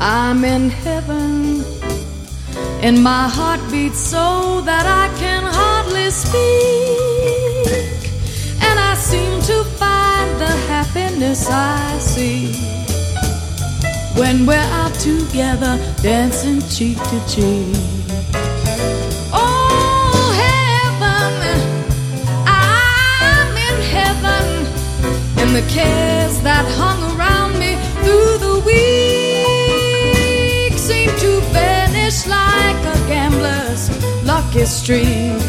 I'm in heaven, and my heart beats so that I can hardly speak, and I seem to find the happiness I see when we're out together, dancing cheek to cheek. Oh, heaven, I'm in heaven, and the cares that hung around me through the week seem to vanish like a gambler's lucky streak.